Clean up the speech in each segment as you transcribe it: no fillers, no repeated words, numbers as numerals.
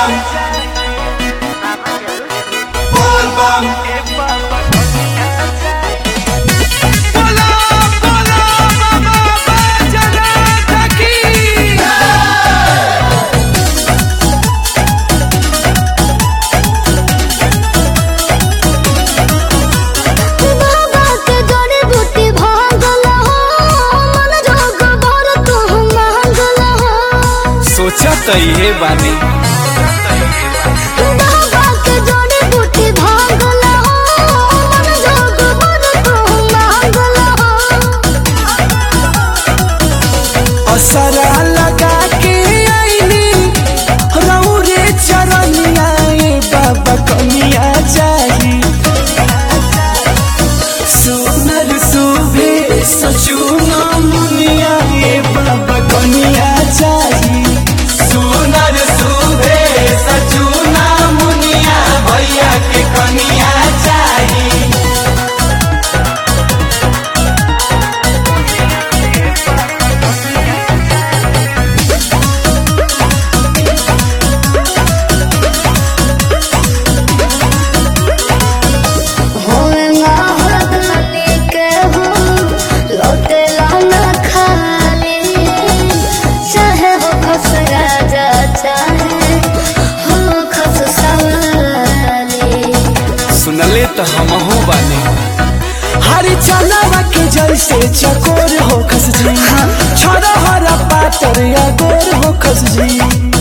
बोल बम बोला बोला बाबा बैजनाथ की बाबा के जड़ी बूटी भागल हो मन जोग भर तू मांगल हो सोचा तो ये बानी बाबा के जड़ी बूटी भागल हो मन जोग भर तू मांगल हो असरा लगा के आईनी रौरे चरनिया ए बाबा कनिया चाही सुनर सुबे सचुना मुनिया ए बाबा कनिया चाही सुनर सुबे सचुना मुनिया भैया के कनिया चाही होए महादानी के हो लौटे लाना खाली चाहे हो खस राजा चाहे हो खस सवाली सुनले तो हमहू बानी हरी चनावा के जैसे चकोर हो खस जी छोड़ा हरा पातर या गोर हो खस जी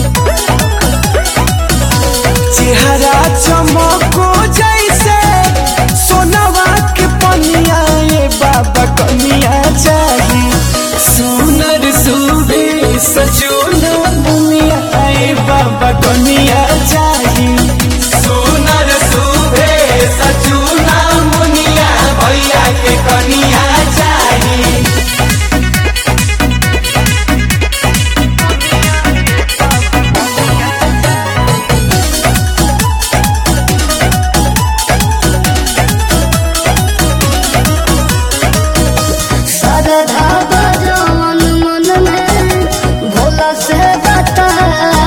चेहरा चमको जैसे सोनावा के पनिया ये बाबा कनिया चाही सुनर सुबे सचुना दुनिया ये बाबा कनिया चाही सुनर सुबे सचुना मुनिया भैया के कनिया चाही श्रद्धा बजवन मन में भोला से बता